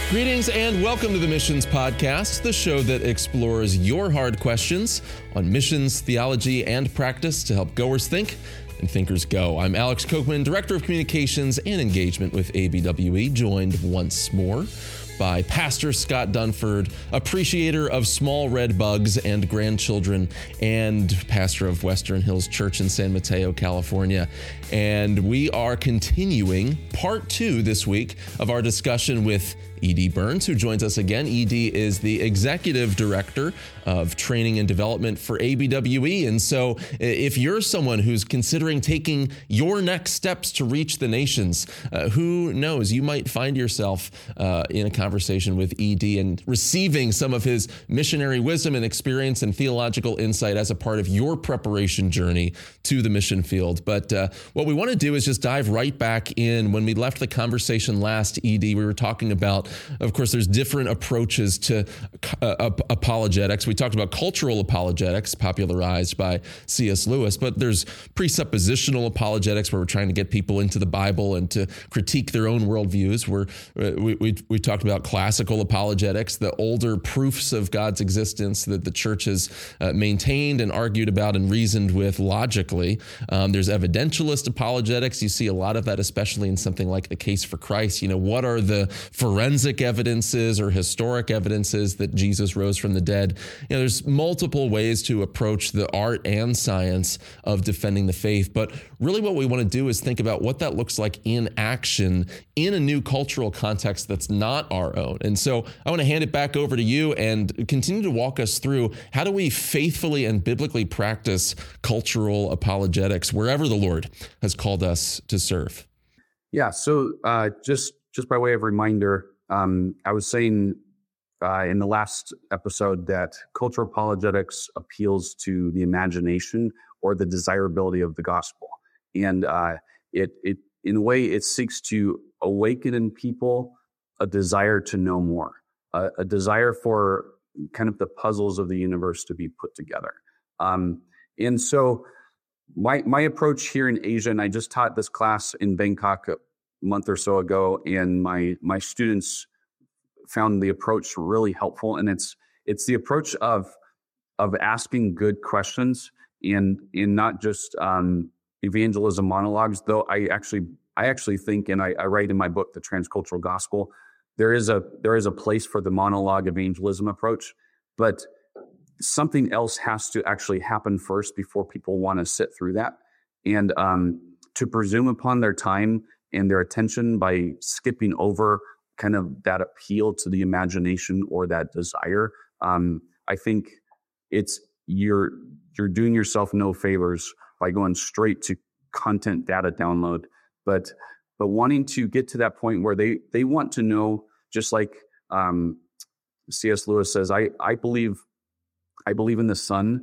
Greetings and welcome to the Missions Podcast, the show that explores your hard questions on missions, theology, and practice to help goers think and thinkers go. I'm Alex Kochman, Director of Communications and Engagement with ABWE, joined once more by Pastor Scott Dunford, appreciator of small red bugs and grandchildren, and pastor of Western Hills Church in San Mateo, California. And we are continuing part 2 this week of our discussion with E.D. Burns, who joins us again. E.D. is the Executive Director of Training and Development for ABWE. And so if you're someone who's considering taking your next steps to reach the nations, who knows, you might find yourself in a conversation with E.D. and receiving some of his missionary wisdom and experience and theological insight as a part of your preparation journey to the mission field. But what we want to do is just dive right back in. When we left the conversation last, E.D., we were talking about, of course, there's different approaches to apologetics. We talked about cultural apologetics, popularized by C.S. Lewis, but there's presuppositional apologetics, where we're trying to get people into the Bible and to critique their own worldviews. We talked about classical apologetics, the older proofs of God's existence that the church has maintained and argued about and reasoned with logically. There's evidentialist apologetics. You see a lot of that, especially in something like the Case for Christ. You know, what are the forensic evidences or historic evidences that Jesus rose from the dead? You know, there's multiple ways to approach the art and science of defending the faith. But really what we want to do is think about what that looks like in action in a new cultural context that's not our own. And so I want to hand it back over to you and continue to walk us through, how do we faithfully and biblically practice cultural apologetics wherever the Lord has called us to serve? Yeah, so just by way of reminder, I was saying in the last episode that cultural apologetics appeals to the imagination or the desirability of the gospel. And it in a way, it seeks to awaken in people a desire to know more, a desire for kind of the puzzles of the universe to be put together. And so my approach here in Asia, and I just taught this class in Bangkok a month or so ago, and my students found the approach really helpful. And it's the approach of asking good questions and not just evangelism monologues, though I actually think, and I write in my book, The Transcultural Gospel, there is a place for the monologue evangelism approach, but something else has to actually happen first before people want to sit through that. And to presume upon their time and their attention by skipping over kind of that appeal to the imagination or that desire, I think you're doing yourself no favors by going straight to content data download, but wanting to get to that point where they want to know, just like C.S. Lewis says, I believe in the sun,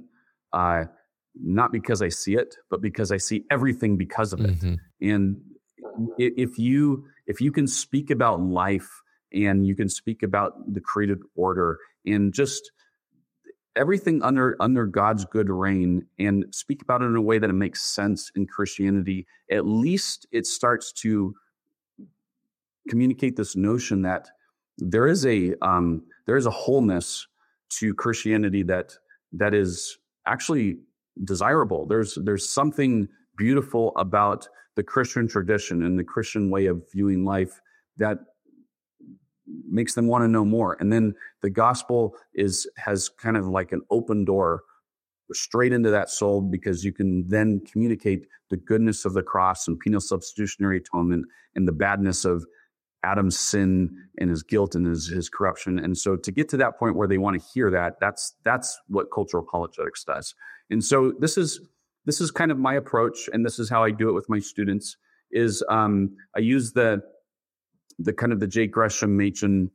not because I see it, but because I see everything because of it. And if you can speak about life and you can speak about the created order and just everything under God's good reign, and speak about it in a way that it makes sense in Christianity, at least it starts to communicate this notion that there is a wholeness to Christianity that is actually desirable. There's something beautiful about the Christian tradition and the Christian way of viewing life that makes them want to know more. And then the gospel has kind of like an open door straight into that soul, because you can then communicate the goodness of the cross and penal substitutionary atonement and the badness of Adam's sin and his guilt and his corruption. And so to get to that point where they want to hear that's what cultural apologetics does. And so this is kind of my approach, and this is how I do it with my students, is I use the kind of the J. Gresham Machen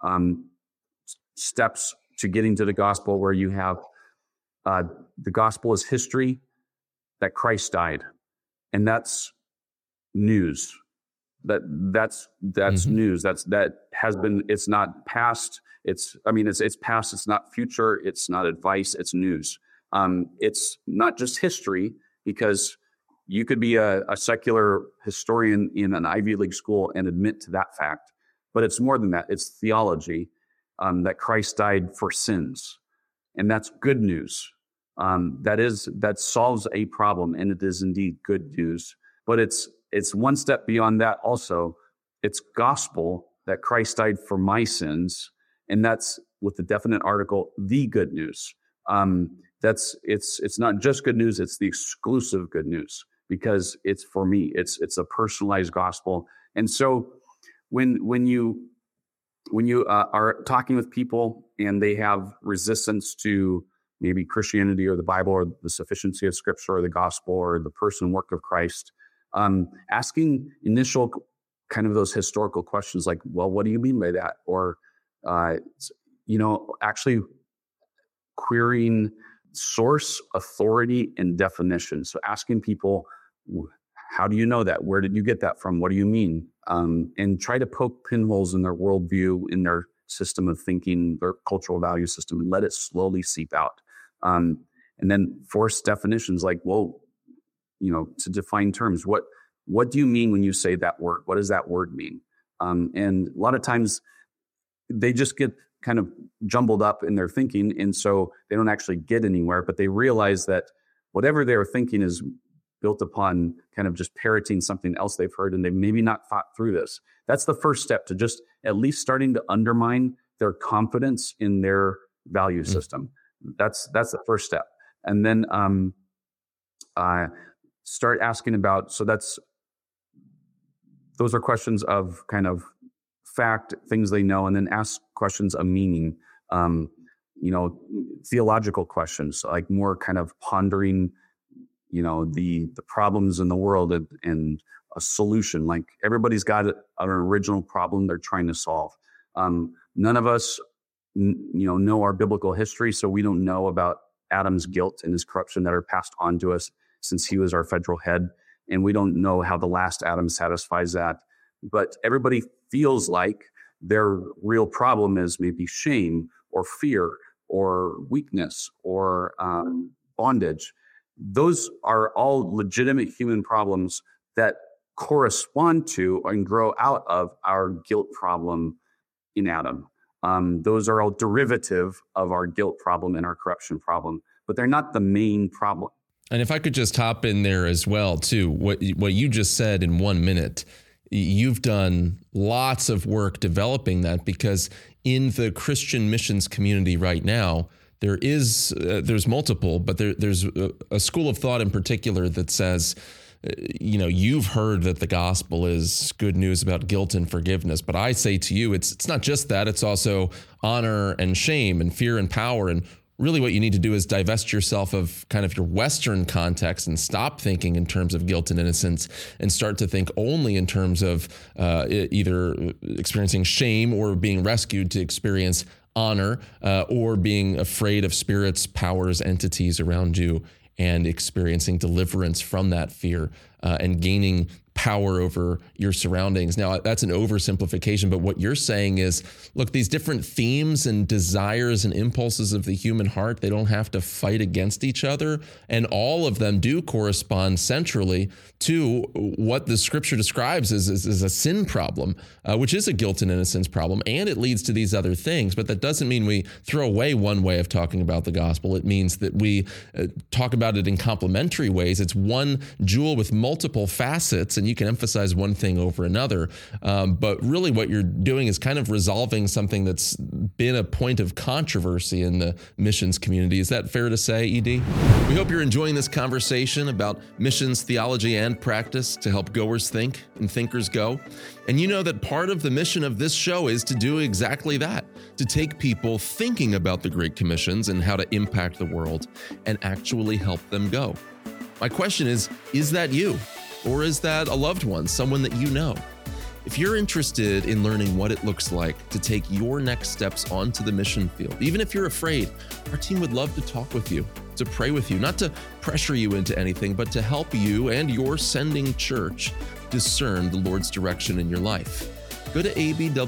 steps to getting to the gospel, where you have the gospel is history, that Christ died, and that's news. That's news. That has been. It's not past. It's past. It's not future. It's not advice. It's news. It's not just history, because you could be a secular historian in an Ivy League school and admit to that fact. but it's more than that. It's theology, that Christ died for sins. And that's good news. That solves a problem, and it is indeed good news. But it's one step beyond that also. It's gospel that Christ died for my sins, and that's with the definite article, the good news. It's not just good news, it's the exclusive good news, because it's for me. It's a personalized gospel. And so when you are talking with people and they have resistance to maybe Christianity or the Bible or the sufficiency of Scripture or the gospel or the person and work of Christ, asking initial kind of those historical questions like, well, what do you mean by that? Or, actually querying source, authority, and definition. So asking people, how do you know that? Where did you get that from? What do you mean? And try to poke pinholes in their worldview, in their system of thinking, their cultural value system, and let it slowly seep out. And then force definitions like, well, to define terms. What do you mean when you say that word? What does that word mean? And a lot of times they just get kind of jumbled up in their thinking, and so they don't actually get anywhere, but they realize that whatever they're thinking is built upon kind of just parroting something else they've heard, and they've maybe not thought through this. That's the first step, to just at least starting to undermine their confidence in their value system. That's the first step. And then start asking about, those are questions of kind of fact, things they know, and then ask questions of meaning, theological questions, like more kind of pondering, the problems in the world and a solution. Like everybody's got an original problem they're trying to solve. None of us, know our biblical history, so we don't know about Adam's guilt and his corruption that are passed on to us since he was our federal head. And we don't know how the last Adam satisfies that. But everybody feels like their real problem is maybe shame or fear or weakness or bondage. Those are all legitimate human problems that correspond to and grow out of our guilt problem in Adam. Those are all derivative of our guilt problem and our corruption problem, but they're not the main problem. And if I could just hop in there as well, too, what you just said in 1 minute, you've done lots of work developing that, because in the Christian missions community right now, there's multiple, but there's a school of thought in particular that says, you've heard that the gospel is good news about guilt and forgiveness. But I say to you, it's not just that. It's also honor and shame and fear and power. And really what you need to do is divest yourself of kind of your Western context and stop thinking in terms of guilt and innocence and start to think only in terms of either experiencing shame or being rescued to experience honor, or being afraid of spirits, powers, entities around you, and experiencing deliverance from that fear and gaining power over your surroundings. Now, that's an oversimplification, but what you're saying is, look, these different themes and desires and impulses of the human heart, they don't have to fight against each other. And all of them do correspond centrally to what the scripture describes as a sin problem, which is a guilt and innocence problem. And it leads to these other things. But that doesn't mean we throw away one way of talking about the gospel. It means that we talk about it in complementary ways. It's one jewel with multiple facets, and you can emphasize one thing over another. But really what you're doing is kind of resolving something that's been a point of controversy in the missions community. Is that fair to say, ED? We hope you're enjoying this conversation about missions theology and practice to help goers think and thinkers go. And you know that part of the mission of this show is to do exactly that, to take people thinking about the Great Commissions and how to impact the world and actually help them go. My question is that you? Or is that a loved one, someone that you know? If you're interested in learning what it looks like to take your next steps onto the mission field, even if you're afraid, our team would love to talk with you, to pray with you, not to pressure you into anything, but to help you and your sending church discern the Lord's direction in your life. Go to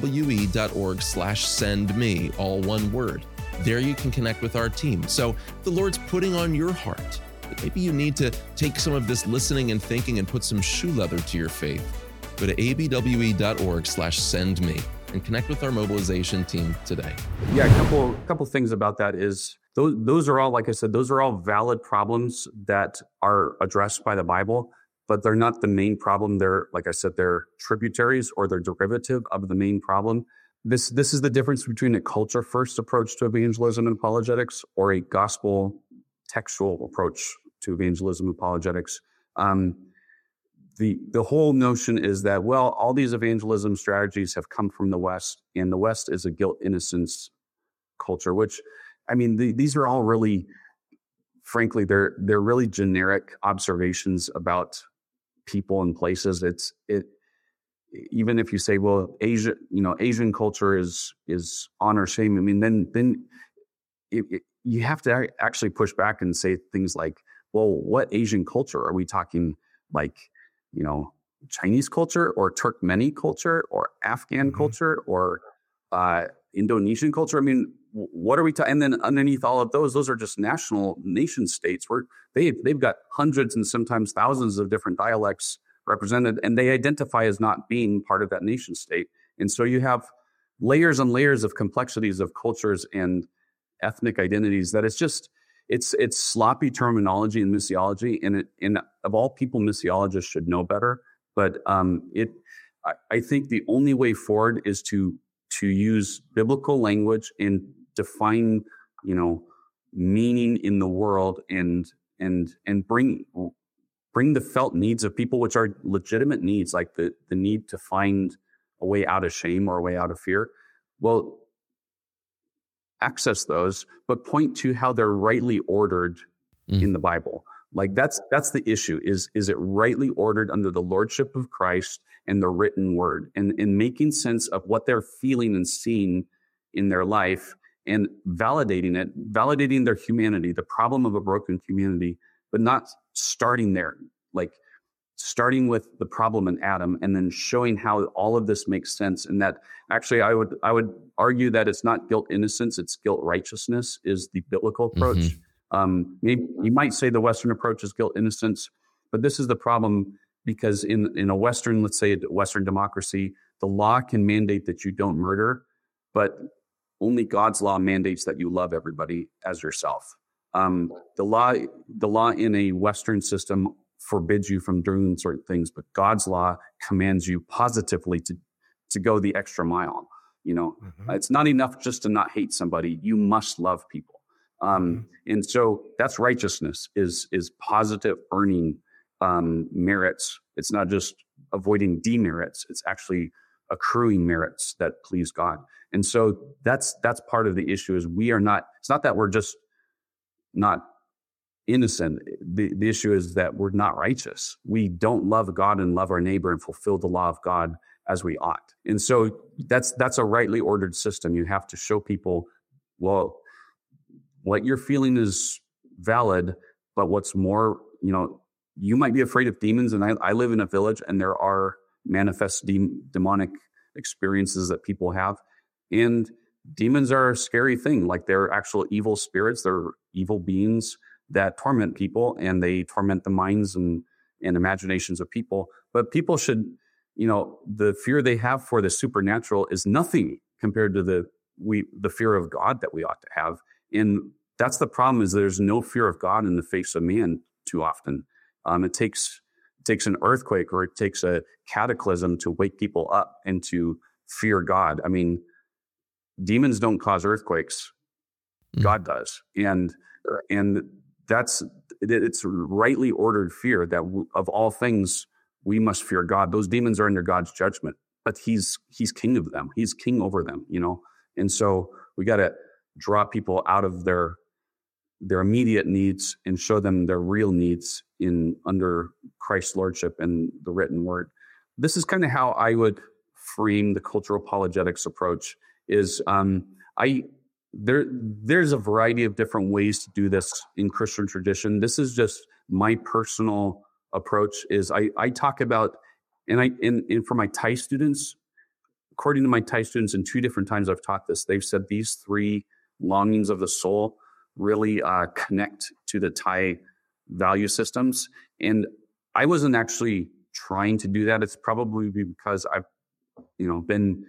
abwe.org/sendme, all one word. There you can connect with our team. So if the Lord's putting on your heart, but maybe you need to take some of this listening and thinking and put some shoe leather to your faith, go to abwe.org/sendme. and connect with our mobilization team today. Yeah, a couple things about that is those are all, like I said, those are all valid problems that are addressed by the Bible, but they're not the main problem. They're, like I said, they're tributaries or they're derivative of the main problem. This is the difference between a culture first approach to evangelism and apologetics or a gospel textual approach to evangelism and apologetics. The whole notion is that, well, all these evangelism strategies have come from the West, and the West is a guilt innocence culture, which, I mean, these are all really, frankly, they're really generic observations about people and places. Even if you say, well, Asian culture is honor shame. I mean, then you have to actually push back and say things like, well, what Asian culture are we talking? Like, Chinese culture or Turkmeni culture or Afghan culture or Indonesian culture? I mean, what are we talking? And then underneath all of those are just nation states where they've got hundreds and sometimes thousands of different dialects represented, and they identify as not being part of that nation state. And so you have layers and layers of complexities of cultures and ethnic identities that it's sloppy terminology and missiology, and of all people, missiologists should know better. But I think the only way forward is to use biblical language and define, meaning in the world and bring the felt needs of people, which are legitimate needs, like the need to find a way out of shame or a way out of fear. Well, access those, but point to how they're rightly ordered in the Bible. Like that's the issue is it rightly ordered under the lordship of Christ and the written word, and making sense of what they're feeling and seeing in their life and validating their humanity, the problem of a broken humanity, but not starting there, like starting with the problem in Adam and then showing how all of this makes sense. And that actually I would argue that it's not guilt innocence, it's guilt righteousness is the biblical approach. Maybe you might say the Western approach is guilt innocence, but this is the problem because in a Western, let's say a Western democracy, the law can mandate that you don't murder, but only God's law mandates that you love everybody as yourself. The law in a Western system forbids you from doing certain things, but God's law commands you positively to go the extra mile. It's not enough just to not hate somebody. You must love people. And so that's righteousness is positive earning merits. It's not just avoiding demerits. It's actually accruing merits that please God. And so that's part of the issue is it's not that we're just not innocent. The issue is that we're not righteous. We don't love God and love our neighbor and fulfill the law of God as we ought. And so that's a rightly ordered system. You have to show people, well, what you're feeling is valid, but what's more, you might be afraid of demons. And I live in a village and there are manifest demonic experiences that people have. And demons are a scary thing. Like they're actual evil spirits. They're evil beings that torment people, and they torment the minds and imaginations of people. But people should, the fear they have for the supernatural is nothing compared to the fear of God that we ought to have. And that's the problem, is there's no fear of God in the face of man too often. It takes an earthquake or it takes a cataclysm to wake people up and to fear God. I mean, demons don't cause earthquakes. God does. And it's rightly ordered fear that of all things, we must fear God. Those demons are under God's judgment, but he's king of them. He's king over them, And so we got to draw people out of their immediate needs and show them their real needs under Christ's lordship and the written word. This is kind of how I would frame the cultural apologetics approach is, there's a variety of different ways to do this in Christian tradition. This is just my personal approach is I talk about, and for my Thai students, according to my Thai students, in 2 different times I've taught this, they've said these 3 longings of the soul really connect to the Thai value systems. And I wasn't actually trying to do that. It's probably because I've, been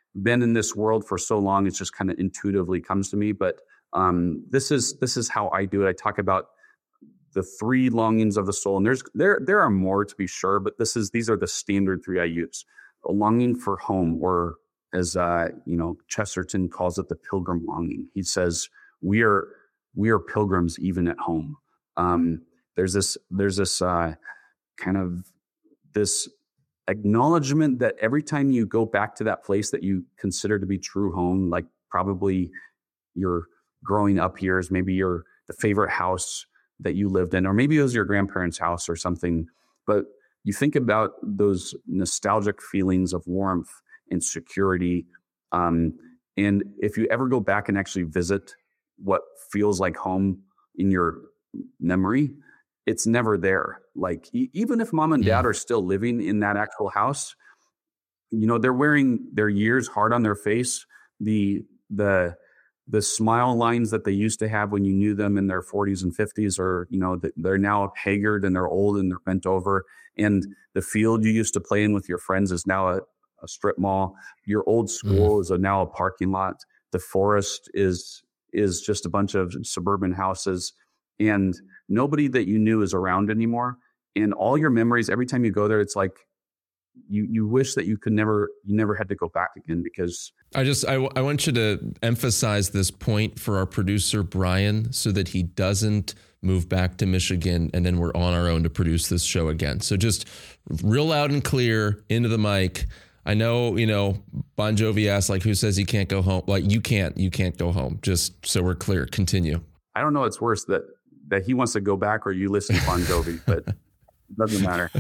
been in this world for so long, it's just kind of intuitively comes to me. But this is how I do it. I talk about the three longings of the soul, and there are more to be sure, but these are the standard three I use. A longing for home, or as Chesterton calls it, the pilgrim longing. He says we are pilgrims even at home. There's this kind of this acknowledgement that every time you go back to that place that you consider to be true home, like probably your growing up years, maybe the favorite house that you lived in, or maybe it was your grandparents' house or something, but you think about those nostalgic feelings of warmth and security. And if you ever go back and actually visit what feels like home in your memory, it's never there. Like even if mom and dad are still living in that actual house, they're wearing their years hard on their face. The smile lines that they used to have when you knew them in their 40s and 50s, or they're now haggard and they're old and they're bent over. And the field you used to play in with your friends is now a strip mall. Your old school is now a parking lot. The forest is just a bunch of suburban houses, and nobody that you knew is around anymore. And all your memories, every time you go there, it's like you wish that you never had to go back again, because I want you to emphasize this point for our producer, Brian, so that he doesn't move back to Michigan and then we're on our own to produce this show again. So just real loud and clear into the mic. I know, Bon Jovi asked, like, who says he can't go home? Like, you can't go home. Just so we're clear. Continue. I don't know. It's worse that he wants to go back or you listen to Bon Jovi, but it doesn't matter.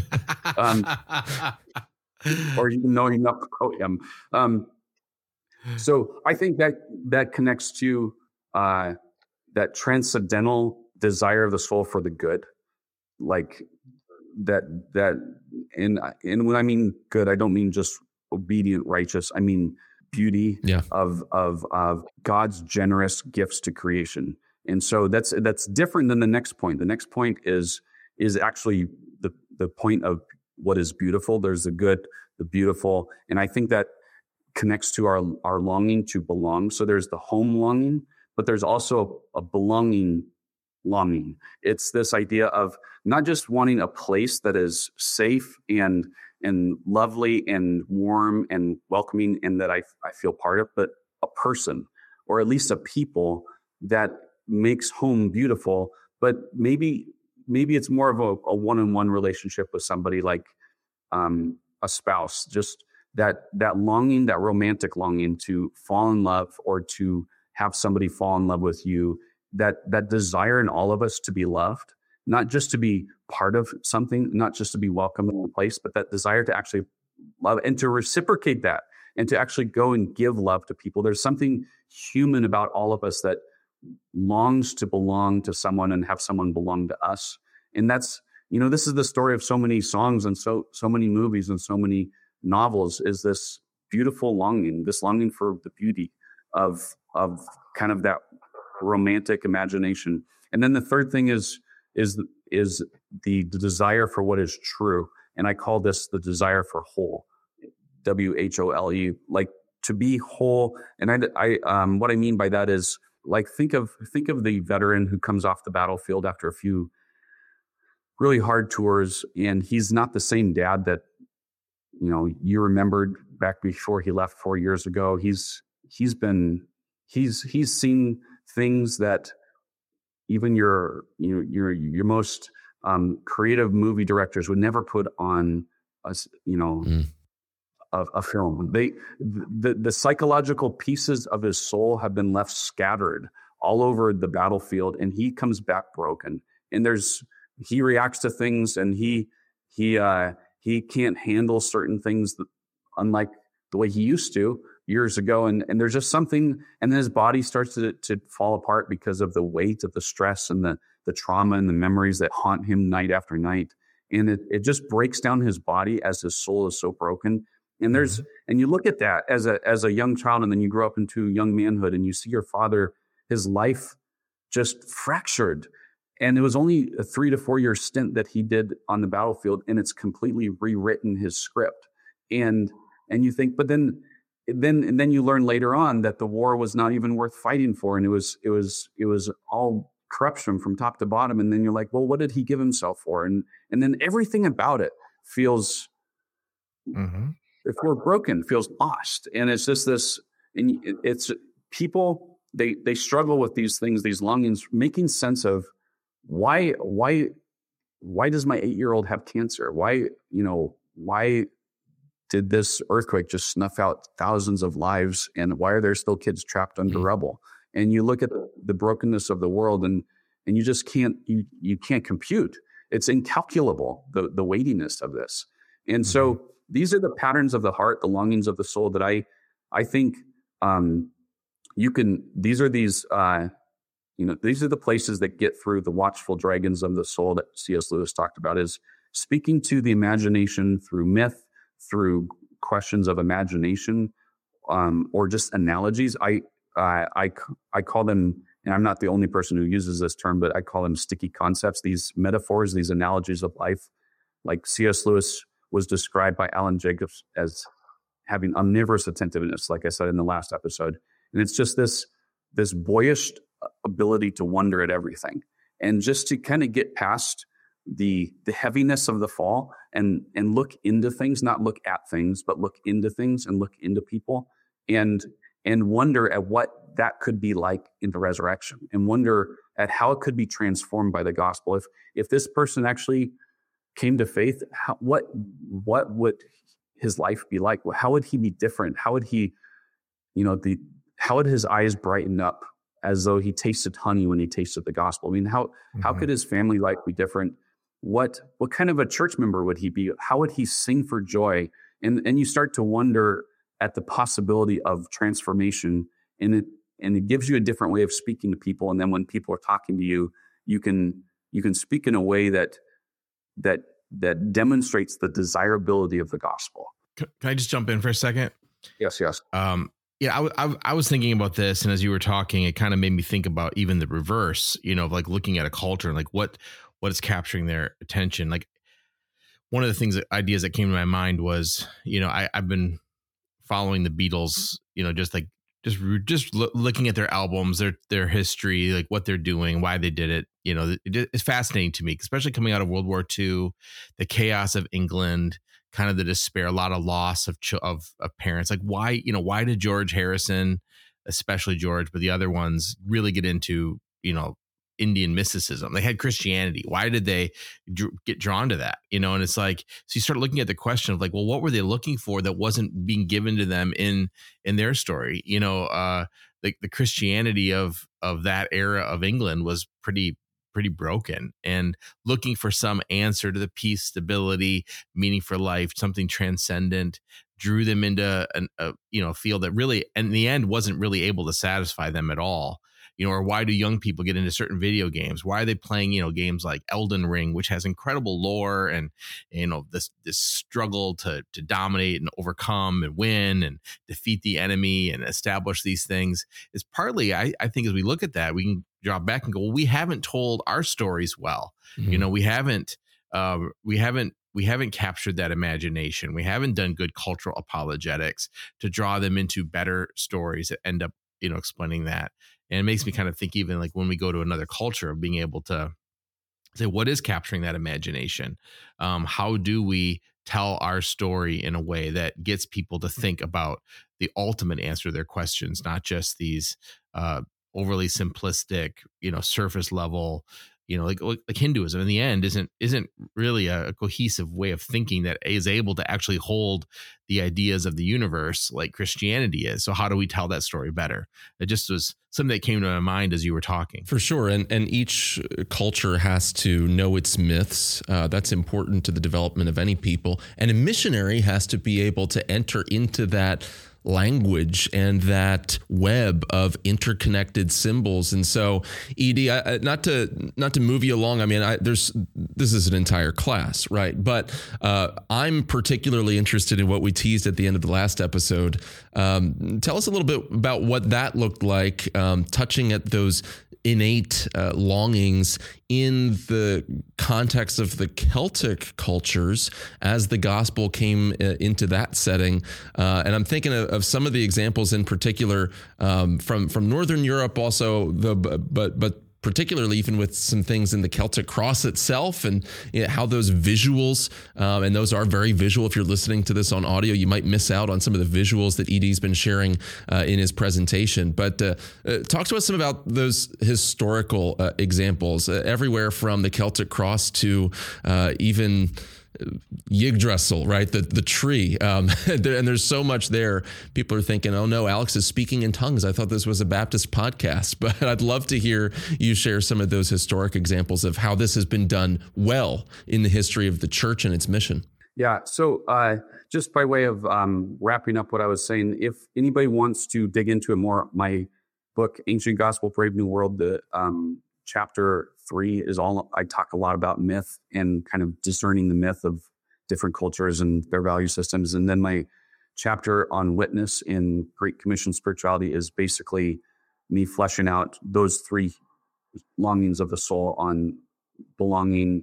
Or you know enough about him. So I think that connects to that transcendental desire of the soul for the good, like that. And when I mean good, I don't mean just obedient, righteous. I mean beauty of God's generous gifts to creation. And so that's different than the next point. The next point is actually the point of what is beautiful. There's the good, the beautiful, and I think that connects to our longing to belong. So there's the home longing, but there's also a belonging longing. It's this idea of not just wanting a place that is safe and lovely and warm and welcoming and that I feel part of, but a person, or at least a people that makes home beautiful. But maybe it's more of a one-on-one relationship with somebody, like a spouse, just that longing, that romantic longing to fall in love or to have somebody fall in love with you, that desire in all of us to be loved, not just to be part of something, not just to be welcome in a place, but that desire to actually love and to reciprocate that and to actually go and give love to people. There's something human about all of us that longs to belong to someone and have someone belong to us. And that's, this is the story of so many songs and so many movies and so many novels, is this beautiful longing, this longing for the beauty of kind of that romantic imagination. And then the third thing is the desire for what is true. And I call this the desire for whole, WHOLE, like to be whole. And I what I mean by that is, like, think of the veteran who comes off the battlefield after a few really hard tours, and he's not the same dad that you remembered back before he left 4 years ago. He's seen things that even your most creative movie directors would never put on a film. The psychological pieces of his soul have been left scattered all over the battlefield, and he comes back broken. And he reacts to things, and he can't handle certain things unlike the way he used to years ago. And there's just something, and then his body starts to fall apart because of the weight of the stress and the trauma and the memories that haunt him night after night. And it just breaks down his body as his soul is so broken. And and you look at that as a young child, and then you grow up into young manhood, and you see your father, his life just fractured. And it was only a 3 to 4 year stint that he did on the battlefield, and it's completely rewritten his script. And you think, but then then you learn later on that the war was not even worth fighting for, and it was all corruption from top to bottom. And then you're like, well, what did he give himself for? And then everything about it feels, if we're broken, feels lost. And it's just this, and it's people, they struggle with these things, these longings, making sense of why does my 8-year-old have cancer? Why did this earthquake just snuff out thousands of lives? And why are there still kids trapped under rubble? And you look at the brokenness of the world, and you just can't compute. It's incalculable, the weightiness of this. And so these are the patterns of the heart, the longings of the soul that I think these are the places that get through the watchful dragons of the soul that C.S. Lewis talked about, is speaking to the imagination through myth, through questions of imagination, or just analogies. I call them, and I'm not the only person who uses this term, but I call them sticky concepts, these metaphors, these analogies of life. Like C.S. Lewis was described by Alan Jacobs as having omnivorous attentiveness, like I said in the last episode. And it's just this boyish ability to wonder at everything, and just to kind of get past the heaviness of the fall and look into things, not look at things, but look into things and look into people, and wonder at what that could be like in the resurrection, and wonder at how it could be transformed by the gospel. If this person actually came to faith, what would his life be like? How would he be different? How would he, how would his eyes brighten up as though he tasted honey when he tasted the gospel? I mean, how could his family life be different? What kind of a church member would he be? How would he sing for joy? And you start to wonder at the possibility of transformation, and it gives you a different way of speaking to people. And then when people are talking to you, you can speak in a way that demonstrates the desirability of the gospel. Can I just jump in for a second? Yes. Yeah, I was thinking about this, and as you were talking, it kind of made me think about even the reverse, of like looking at a culture and like what is capturing their attention. Like one of the ideas that came to my mind was, I've been following the Beatles, just looking at their albums, their history, like what they're doing, why they did it. It's fascinating to me, especially coming out of World War II, the chaos of England, kind of the despair, a lot of loss of parents. Like why did George Harrison, especially George, but the other ones really get into, Indian mysticism? They had Christianity. Why did they get drawn to that? And it's like, so you start looking at the question of like, well, what were they looking for that wasn't being given to them in their story? The Christianity of that era of England was pretty broken, and looking for some answer to the peace, stability, meaning for life, something transcendent, drew them into a field that really, in the end, wasn't really able to satisfy them at all. Or why do young people get into certain video games? Why are they playing, games like Elden Ring, which has incredible lore and, this struggle to dominate and overcome and win and defeat the enemy and establish these things? Is partly, I think, as we look at that, we can drop back and go, well, we haven't told our stories well. Mm-hmm. We haven't captured that imagination. We haven't done good cultural apologetics to draw them into better stories that end up, explaining that. And it makes me kind of think, even like when we go to another culture, of being able to say, what is capturing that imagination? How do we tell our story in a way that gets people to think about the ultimate answer to their questions, not just these overly simplistic, surface level, like Hinduism in the end isn't really a cohesive way of thinking that is able to actually hold the ideas of the universe like Christianity is. So how do we tell that story better? It just was something that came to my mind as you were talking. For sure. And each culture has to know its myths. That's important to the development of any people. And a missionary has to be able to enter into that language and that web of interconnected symbols. And so, Edie, not to move you along, I mean, this is an entire class, right? But I'm particularly interested in what we teased at the end of the last episode. Tell us a little bit about what that looked like, touching at those innate longings in the context of the Celtic cultures as the gospel came into that setting. And I'm thinking of some of the examples in particular from Northern Europe, also but particularly even with some things in the Celtic cross itself, and how those visuals, and those are very visual. If you're listening to this on audio, you might miss out on some of the visuals that Edie's been sharing in his presentation. But talk to us some about those historical examples, everywhere from the Celtic cross to even Yggdrasil, right? The tree. And there's so much there. People are thinking, oh no, Alex is speaking in tongues. I thought this was a Baptist podcast, but I'd love to hear you share some of those historic examples of how this has been done well in the history of the church and its mission. Yeah. So just by way of wrapping up what I was saying, if anybody wants to dig into it more, my book, Ancient Gospel, Brave New World, the chapter 3 is all, I talk a lot about myth and kind of discerning the myth of different cultures and their value systems. And then my chapter on witness in Great Commission spirituality is basically me fleshing out those 3 longings of the soul on belonging,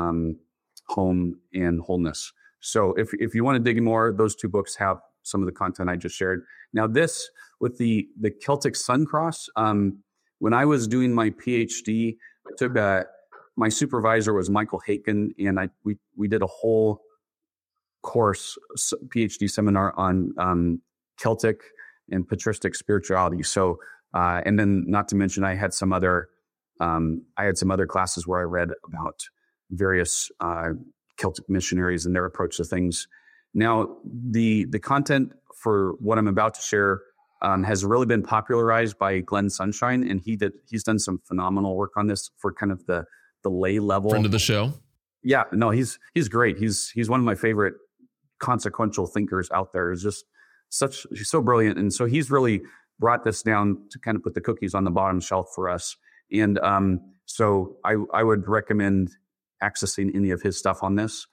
home, and wholeness. So if you want to dig in more, those 2 books have some of the content I just shared. Now this, with the Celtic Sun Cross, when I was doing my PhD, I took my supervisor was Michael Haken, and we did a whole course, PhD seminar on Celtic and patristic spirituality. So, and then not to mention, I had some other classes where I read about various Celtic missionaries and their approach to things. Now, the content for what I'm about to share has really been popularized by Glenn Sunshine, and he's done some phenomenal work on this for kind of the lay level. Friend of the show. Yeah, no, he's great. He's one of my favorite consequential thinkers out there. He's so brilliant, and so he's really brought this down to kind of put the cookies on the bottom shelf for us. And so I would recommend accessing any of his stuff on this.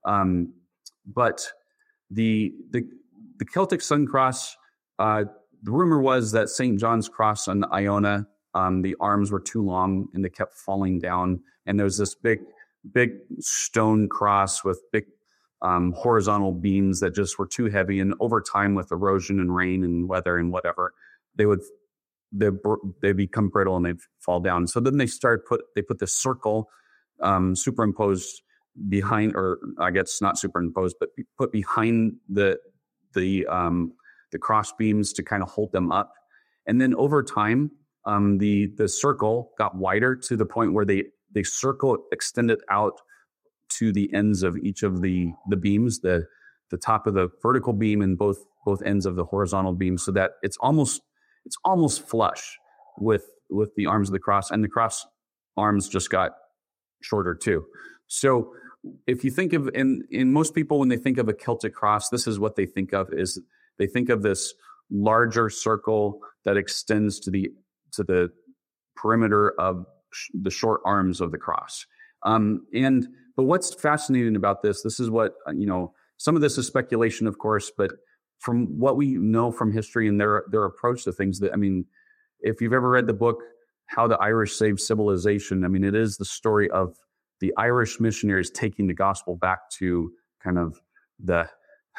But the Celtic Sun Cross. The rumor was that St. John's Cross on Iona, the arms were too long and they kept falling down. And there was this big stone cross with big horizontal beams that just were too heavy. And over time, with erosion and rain and weather and whatever, they become brittle and they'd fall down. So then they put this circle superimposed behind, or I guess not superimposed, but put behind the cross beams to kind of hold them up. And then over time, the circle got wider to the point where the circle extended out to the ends of each of the beams, the top of the vertical beam and both ends of the horizontal beam, so that it's almost flush with the arms of the cross, and the cross arms just got shorter too. So if you think of, in most people, when they think of a Celtic cross, this is what they think of, is they think of this larger circle that extends to the perimeter of the short arms of the cross. But what's fascinating about this is what, some of this is speculation, of course, but from what we know from history and their approach to things, if you've ever read the book, How the Irish Saved Civilization, it is the story of the Irish missionaries taking the gospel back to kind of the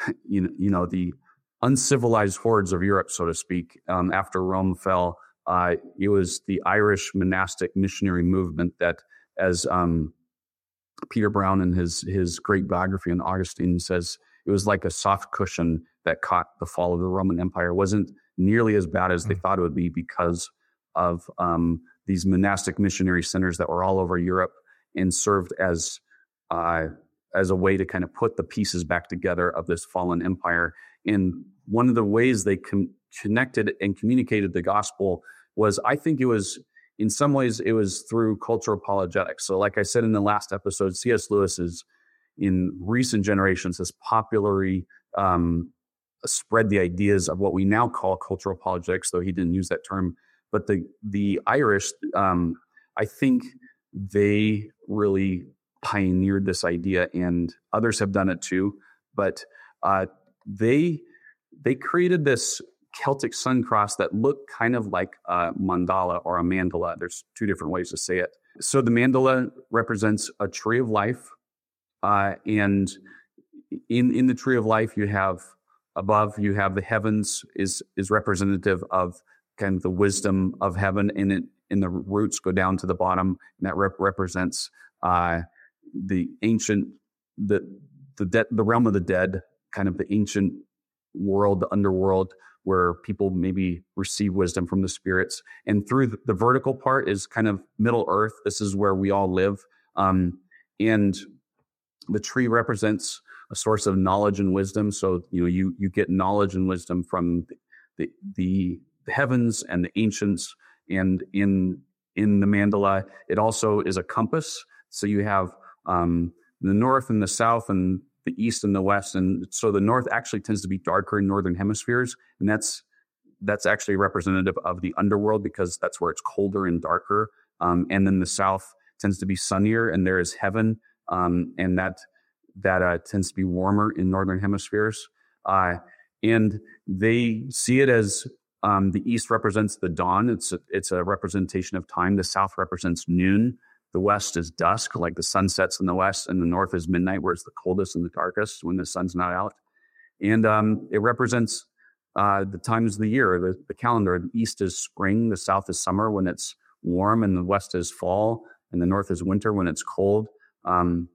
uncivilized hordes of Europe, so to speak. After Rome fell, it was the Irish monastic missionary movement that, as Peter Brown in his great biography on Augustine says, it was like a soft cushion that caught the fall of the Roman Empire. It wasn't nearly as bad as they thought it would be because of these monastic missionary centers that were all over Europe and served as a way to kind of put the pieces back together of this fallen empire. And one of the ways they connected and communicated the gospel was, I think in some ways, it was through cultural apologetics. So like I said in the last episode, C.S. Lewis in recent generations has popularly spread the ideas of what we now call cultural apologetics, though he didn't use that term. But the Irish, I think they really pioneered this idea, and others have done it too. But they created this Celtic sun cross that looked kind of like a mandala or a mandala. There's two different ways to say it. So the mandala represents a tree of life, and in the tree of life you have above you have the heavens is representative of kind of the wisdom of heaven, and the roots go down to the bottom, and that represents the ancient, the realm of the dead, kind of the ancient world, the underworld, where people maybe receive wisdom from the spirits. And through the vertical part is kind of Middle Earth. This is where we all live. And the tree represents a source of knowledge and wisdom. So, you get knowledge and wisdom from the heavens and the ancients. And in the mandala, it also is a compass. So you have the north and the south and the east and the west. And so the north actually tends to be darker in northern hemispheres. And that's actually representative of the underworld, because that's where it's colder and darker. And then the south tends to be sunnier, and there is heaven. And that tends to be warmer in northern hemispheres. And they see it as the east represents the dawn. It's a representation of time. The south represents noon. The west is dusk, like the sun sets in the west, and the north is midnight, where it's the coldest and the darkest when the sun's not out. And it represents the times of the year, the calendar. The east is spring, the south is summer when it's warm, and the west is fall, and the north is winter when it's cold. And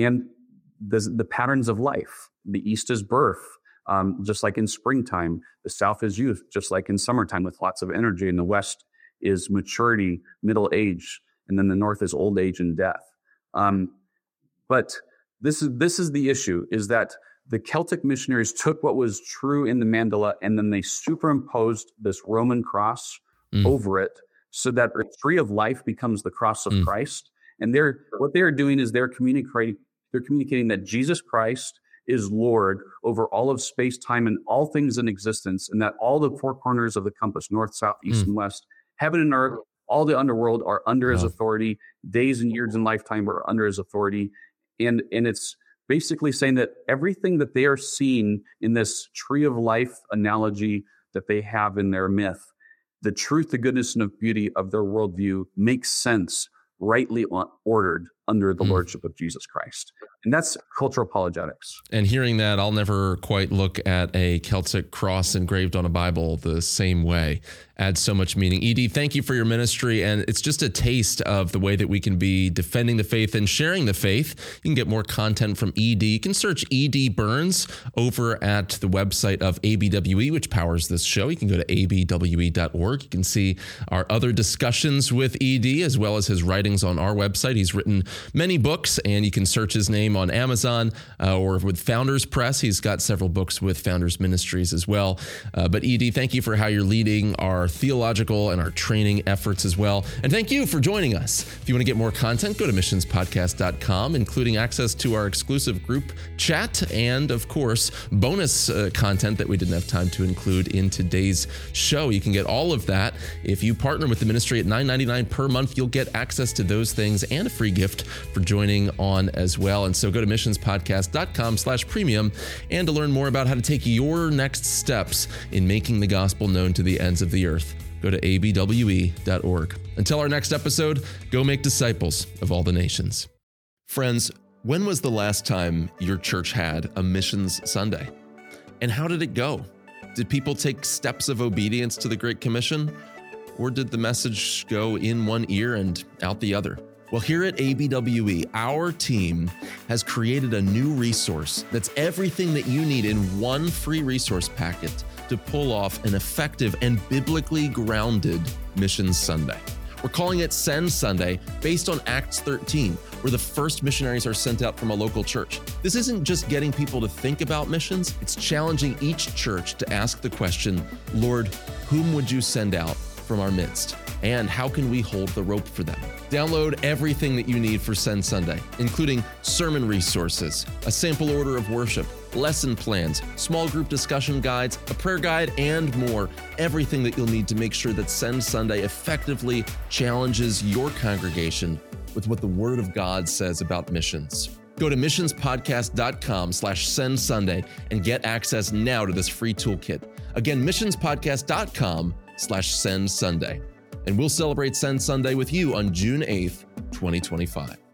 the patterns of life. The east is birth, just like in springtime. The south is youth, just like in summertime, with lots of energy. And the west is maturity, middle age. And then the north is old age and death. But this is the issue, is that the Celtic missionaries took what was true in the mandala, and then they superimposed this Roman cross over it, so that the tree of life becomes the cross of Christ. And what they're doing is they're communicating that Jesus Christ is Lord over all of space, time, and all things in existence, and that all the four corners of the compass, north, south, east, and west, heaven and earth, all the underworld are under his authority. Days and years and lifetime are under his authority. And it's basically saying that everything that they are seeing in this tree of life analogy that they have in their myth, the truth, the goodness, and the beauty of their worldview makes sense, rightly ordered under the lordship of Jesus Christ. And that's cultural apologetics. And hearing that, I'll never quite look at a Celtic cross engraved on a Bible the same way. Adds so much meaning. ED, thank you for your ministry. And it's just a taste of the way that we can be defending the faith and sharing the faith. You can get more content from ED. You can search ED Burns over at the website of ABWE, which powers this show. You can go to abwe.org. You can see our other discussions with ED, as well as his writings on our website. He's written many books, and you can search his name on Amazon or with Founders Press. He's got several books with Founders Ministries as well. But ED, thank you for how you're leading our theological and our training efforts as well. And thank you for joining us. If you want to get more content, go to missionspodcast.com, including access to our exclusive group chat and, of course, bonus content that we didn't have time to include in today's show. You can get all of that. If you partner with the ministry at $9.99 per month, you'll get access to those things and a free gift for joining on as well. And so go to missionspodcast.com/premium and to learn more about how to take your next steps in making the gospel known to the ends of the earth, go to abwe.org. Until our next episode, go make disciples of all the nations. Friends, when was the last time your church had a Missions Sunday? And how did it go? Did people take steps of obedience to the Great Commission? Or did the message go in one ear and out the other? Well, here at ABWE, our team has created a new resource that's everything that you need in one free resource packet to pull off an effective and biblically grounded Missions Sunday. We're calling it Send Sunday, based on Acts 13, where the first missionaries are sent out from a local church. This isn't just getting people to think about missions, it's challenging each church to ask the question, Lord, whom would you send out from our midst? And how can we hold the rope for them? Download everything that you need for Send Sunday, including sermon resources, a sample order of worship, lesson plans, small group discussion guides, a prayer guide, and more. Everything that you'll need to make sure that Send Sunday effectively challenges your congregation with what the Word of God says about missions. Go to missionspodcast.com/Send Sunday and get access now to this free toolkit. Again, missionspodcast.com/Send Sunday. And we'll celebrate Send Sunday with you on June 8th, 2025.